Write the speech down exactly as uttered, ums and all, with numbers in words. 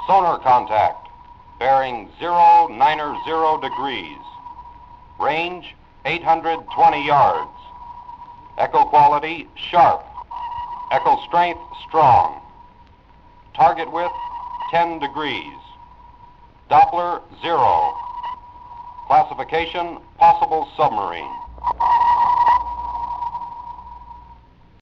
Sonar contact. Bearing zero niner zero degrees. Range eight hundred twenty yards. Echo quality sharp. Echo strength strong. Target width ten degrees. Doppler zero. Classification possible submarine.